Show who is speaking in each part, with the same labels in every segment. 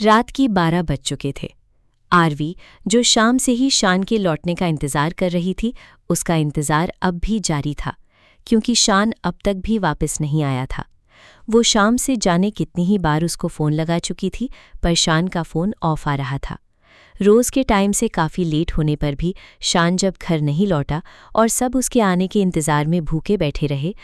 Speaker 1: रात की 12 बज चुके थे। आरवी, जो शाम से ही शान के लौटने का इंतज़ार कर रही थी, उसका इंतज़ार अब भी जारी था, क्योंकि शान अब तक भी वापस नहीं आया था। वो शाम से जाने कितनी ही बार उसको फ़ोन लगा चुकी थी, पर शान का फ़ोन ऑफ आ रहा था। रोज़ के टाइम से काफ़ी लेट होने पर भी शान जब घर नहीं लौटा और सब उसके आने के इंतज़ार में भूखे बैठे रहे,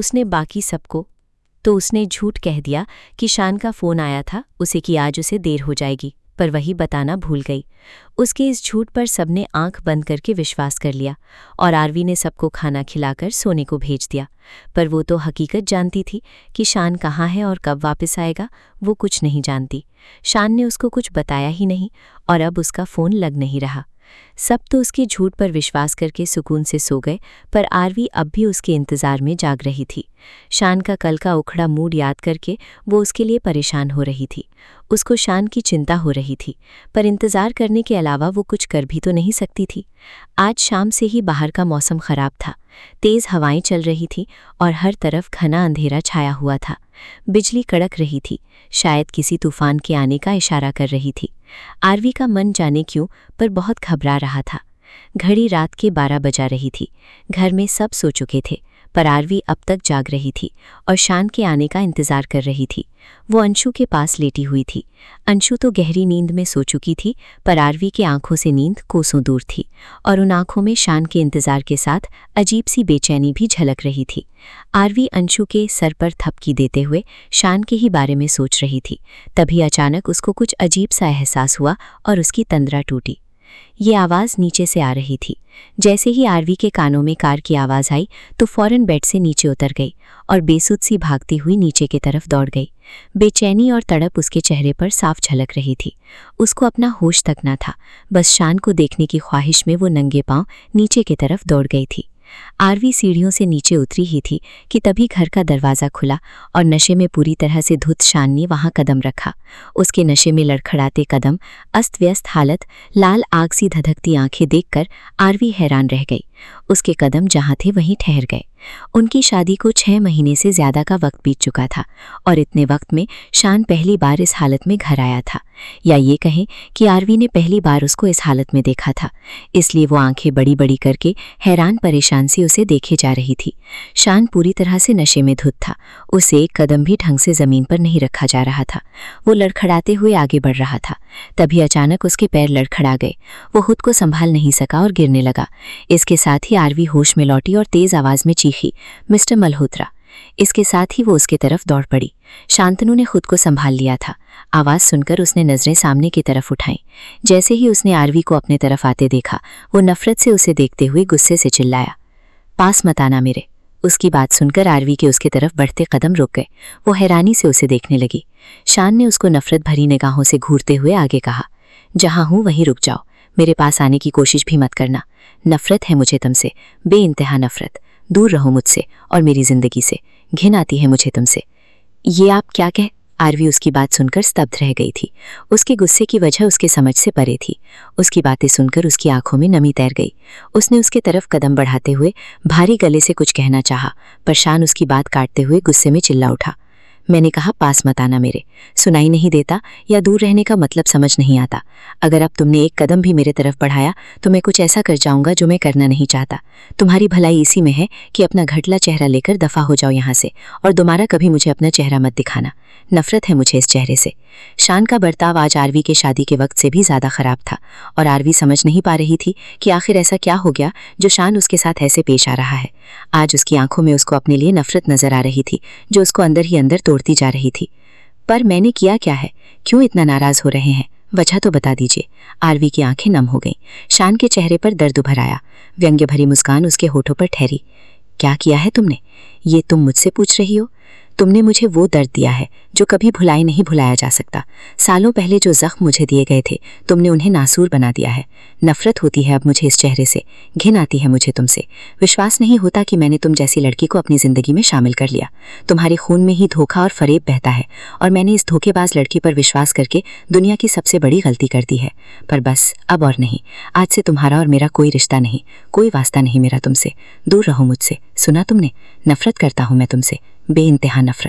Speaker 1: तो उसने झूठ कह दिया कि शान का फ़ोन आया था उसे कि आज उसे देर हो जाएगी, पर वही बताना भूल गई। उसके इस झूठ पर सबने आंख बंद करके विश्वास कर लिया और आरवी ने सबको खाना खिलाकर सोने को भेज दिया। पर वो तो हकीकत जानती थी कि शान कहाँ है और कब वापस आएगा, वो कुछ नहीं जानती। शान ने उसको कुछ बताया ही नहीं और अब उसका फ़ोन लग नहीं रहा। सब तो उसके झूठ पर विश्वास करके सुकून से सो गए, पर आरवी अब भी उसके इंतज़ार में जाग रही थी। शान का कल का उखड़ा मूड याद करके वो उसके लिए परेशान हो रही थी। उसको शान की चिंता हो रही थी, पर इंतज़ार करने के अलावा वो कुछ कर भी तो नहीं सकती थी। आज शाम से ही बाहर का मौसम ख़राब था। तेज़ हवाएं चल रही थी और हर तरफ घना अंधेरा छाया हुआ था। बिजली कड़क रही थी, शायद किसी तूफान के आने का इशारा कर रही थी। आरवी का मन जाने क्यों पर बहुत घबरा रहा था। घड़ी रात के 12 बजा रही थी। घर में सब सो चुके थे, पर आरवी अब तक जाग रही थी और शान के आने का इंतज़ार कर रही थी। वो अंशु के पास लेटी हुई थी। अंशु तो गहरी नींद में सो चुकी थी, पर आरवी के आंखों से नींद कोसों दूर थी और उन आंखों में शान के इंतज़ार के साथ अजीब सी बेचैनी भी झलक रही थी। आरवी अंशु के सर पर थपकी देते हुए शान के ही बारे में सोच रही थी। तभी अचानक उसको कुछ अजीब सा एहसास हुआ और उसकी तंद्रा टूटी। ये आवाज़ नीचे से आ रही थी। जैसे ही आरवी के कानों में कार की आवाज़ आई तो फौरन बेड से नीचे उतर गई और बेसुध सी भागती हुई नीचे की तरफ दौड़ गई। बेचैनी और तड़प उसके चेहरे पर साफ झलक रही थी। उसको अपना होश तक न था, बस शान को देखने की ख्वाहिश में वो नंगे पांव नीचे की तरफ दौड़ गई थी। आरवी सीढ़ियों से नीचे उतरी ही थी कि तभी घर का दरवाज़ा खुला और नशे में पूरी तरह से धुत शान ने वहां कदम रखा। उसके नशे में लड़खड़ाते कदम, अस्त व्यस्त हालत, लाल आग सी धधकती आंखें देखकर आरवी हैरान रह गई। उसके कदम जहां थे वहीं ठहर गए। उनकी शादी को 6 महीने से ज़्यादा का वक्त बीत चुका था और इतने वक्त में शान पहली बार इस हालत में घर आया था, या ये कहें कि आरवी ने पहली बार उसको इस हालत में देखा था। इसलिए वो आंखें बड़ी बड़ी करके हैरान परेशान से उसे देखे जा रही थी। शान पूरी तरह से नशे में धुत था। उसे एक कदम भी ढंग से ज़मीन पर नहीं रखा जा रहा था। वो लड़खड़ाते हुए आगे बढ़ रहा था। तभी अचानक उसके पैर लड़खड़ा गए। वो खुद को संभाल नहीं सका और गिरने लगा। इसके साथ ही आरवी होश में लौटी और तेज़ आवाज़ में चीखी, मिस्टर मल्होत्रा। इसके साथ ही वो उसके तरफ दौड़ पड़ी। शांतनु ने खुद को संभाल लिया था। आवाज़ सुनकर उसने नज़रें सामने की तरफ उठाईं। जैसे ही उसने आरवी को अपने तरफ आते देखा, वो नफरत से उसे देखते हुए गुस्से से चिल्लाया, पास मत आना मेरे। उसकी बात सुनकर आरवी के उसके तरफ बढ़ते कदम रुक गए। वो हैरानी से उसे देखने लगी। शान ने उसको नफरत भरी निगाहों से घूरते हुए आगे कहा, जहाँ हूँ वहीं रुक जाओ, मेरे पास आने की कोशिश भी मत करना। नफरत है मुझे तुमसे, बेइंतहा नफरत। दूर रहो मुझसे और मेरी जिंदगी से। घिन आती है मुझे तुमसे। ये आप क्या कह? आरवी उसकी बात सुनकर स्तब्ध रह गई थी। उसके गुस्से की वजह उसके समझ से परे थी। उसकी बातें सुनकर उसकी आंखों में नमी तैर गई। उसने उसके तरफ कदम बढ़ाते हुए भारी गले से कुछ कहना चाहा, पर शान उसकी बात काटते हुए गुस्से में चिल्ला उठा, मैंने कहा पास मत आना मेरे। सुनाई नहीं देता या दूर रहने का मतलब समझ नहीं आता? अगर अब तुमने एक कदम भी मेरे तरफ बढ़ाया तो मैं कुछ ऐसा कर जाऊंगा जो मैं करना नहीं चाहता। तुम्हारी भलाई इसी में है कि अपना घटला चेहरा लेकर दफा हो जाओ यहाँ से और दोबारा कभी मुझे अपना चेहरा मत दिखाना। नफरत है मुझे इस चेहरे से। शान का बर्ताव आज आरवी के शादी के वक्त से भी ज़्यादा ख़राब था और आरवी समझ नहीं पा रही थी कि आखिर ऐसा क्या हो गया जो शान उसके साथ ऐसे पेश आ रहा है। आज उसकी आंखों में उसको अपने लिए नफरत नजर आ रही थी जो उसको अंदर ही अंदर तोड़ती जा रही थी। पर मैंने किया क्या है? क्यों इतना नाराज़ हो रहे हैं? वजह तो बता दीजिए। आरवी की आंखें नम हो गईं। शान के चेहरे पर दर्द उभर आया। व्यंग्य भरी मुस्कान उसके होठों पर ठहरी। क्या किया है तुमने? ये तुम मुझसे पूछ रही हो? तुमने मुझे वो दर्द दिया है जो कभी भुलाए नहीं भुलाया जा सकता। सालों पहले जो जख्म मुझे दिए गए थे तुमने उन्हें नासूर बना दिया है। नफरत होती है अब मुझे इस चेहरे से। घिन आती है मुझे तुमसे। विश्वास नहीं होता कि मैंने तुम जैसी लड़की को अपनी ज़िंदगी में शामिल कर लिया। तुम्हारे खून में ही धोखा और फरेब बहता है और मैंने इस धोखेबाज लड़की पर विश्वास करके दुनिया की सबसे बड़ी गलती कर दी है। पर बस अब और नहीं। आज से तुम्हारा और मेरा कोई रिश्ता नहीं, कोई वास्ता नहीं मेरा तुमसे। दूर रहो मुझसे। सुना तुमने? नफरत करता हूँ मैं तुमसे, बेइंतहा नफरत।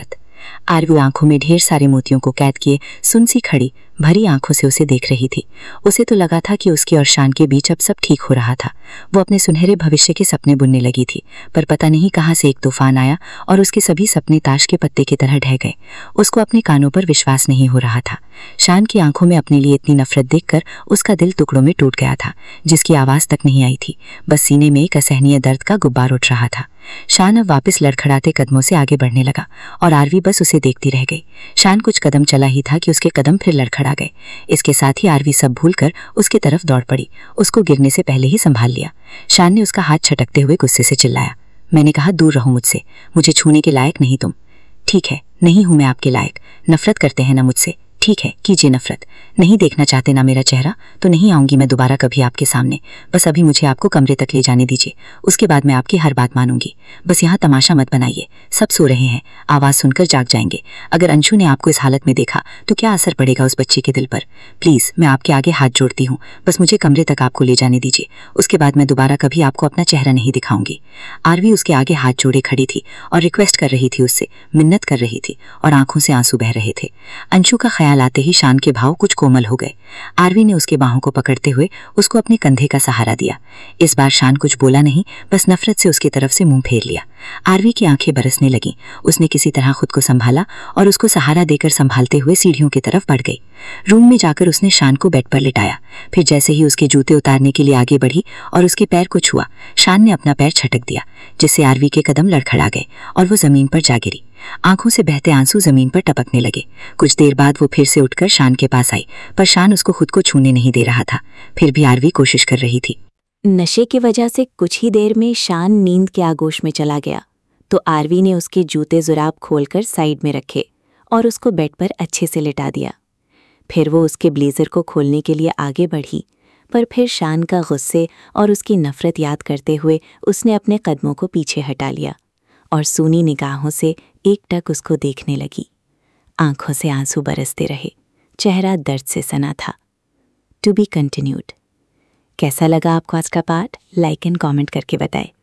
Speaker 2: आरवी आंखों में ढेर सारे मोतियों को कैद किए सुनसी खड़ी भरी आंखों से उसे देख रही थी। उसे तो लगा था कि उसकी और शान के बीच अब सब ठीक हो रहा था। वो अपने सुनहरे भविष्य के सपने बुनने लगी थी, पर पता नहीं कहाँ से एक तूफान आया और उसके सभी सपने ताश के पत्ते की तरह ढह गए। उसको अपने कानों पर विश्वास नहीं हो रहा था। शान की आंखों में अपने लिए इतनी नफरत देखकर उसका दिल टुकड़ों में टूट गया था, जिसकी आवाज तक नहीं आई थी। बस सीने में एक असहनीय दर्द का गुब्बार उठ रहा था। शान अब वापस लड़खड़ाते कदमों से आगे बढ़ने लगा और आरवी बस उसे देखती रह गई। शान कुछ कदम चला ही था कि उसके कदम फिर लड़खड़ा गए। इसके साथ ही आरवी सब भूलकर उसके तरफ दौड़ पड़ी, उसको गिरने से पहले ही संभाल लिया। शान ने उसका हाथ छटकते हुए गुस्से से चिल्लाया, मैंने कहा दूर रहो मुझसे, मुझे छूने के लायक नहीं तुम। ठीक है, नहीं हूं मैं आपके लायक। नफरत करते हैं ना मुझसे? ठीक है, कीजिए नफरत। नहीं देखना चाहते ना मेरा चेहरा? तो नहीं आऊंगी मैं दोबारा कभी आपके सामने। बस अभी मुझे आपको कमरे तक ले जाने दीजिए, उसके बाद मैं आपकी हर बात मानूंगी। बस यहाँ तमाशा मत बनाइए, सब सो रहे हैं, आवाज सुनकर जाग जाएंगे। अगर अंशु ने आपको इस हालत में देखा तो क्या असर पड़ेगा उस बच्चे के दिल पर? प्लीज, मैं आपके आगे हाथ जोड़ती हूँ, बस मुझे कमरे तक आपको ले जाने दीजिए, उसके बाद मैं दोबारा कभी आपको अपना चेहरा नहीं दिखाऊंगी। आरवी उसके आगे हाथ जोड़े खड़ी थी और रिक्वेस्ट कर रही थी, उससे मिन्नत कर रही थी और आंखों से आंसू बह रहे थे। अंशु का ख्याल आते ही शान के भाव कुछ कोमल हो गए। आरवी ने उसके बाहों को पकड़ते हुए उसको अपने कंधे का सहारा दिया। इस बार शान कुछ बोला नहीं, बस नफरत से उसकी तरफ से मुंह फेर लिया। आरवी की आंखें बरसने लगीं। उसने किसी तरह खुद को संभाला और उसको सहारा देकर संभालते हुए सीढ़ियों की तरफ बढ़ गई। रूम में जाकर उसने शान को बेड पर लिटाया। फिर जैसे ही उसके जूते उतारने के लिए आगे बढ़ी और उसके पैर को छुआ, शान ने अपना पैर छटक दिया, जिससे आरवी के कदम लड़खड़ा गए और वो जमीन पर जा गिरी। आंखों से बहते आंसू जमीन पर टपकने लगे। कुछ देर बाद वो फिर से उठकर शान के पास आई, पर शान उसको खुद को छूने नहीं दे रहा था। फिर भी आरवी कोशिश कर रही थी।
Speaker 1: नशे की वजह से कुछ ही देर में शान नींद के आगोश में चला गया, तो आरवी ने उसके जूते जुराब खोलकर साइड में रखे और उसको बेड पर अच्छे से लिटा दिया। फिर वो उसके ब्लेजर को खोलने के लिए आगे बढ़ी, पर फिर शान का गुस्से और उसकी नफरत याद करते हुए उसने अपने कदमों को पीछे हटा लिया और सूनी निगाहों से एकटक उसको देखने लगी। आंखों से आंसू बरसते रहे, चेहरा दर्द से सना था। To be continued. कैसा लगा आपको आज का पार्ट? लाइक एंड कमेंट करके बताएं।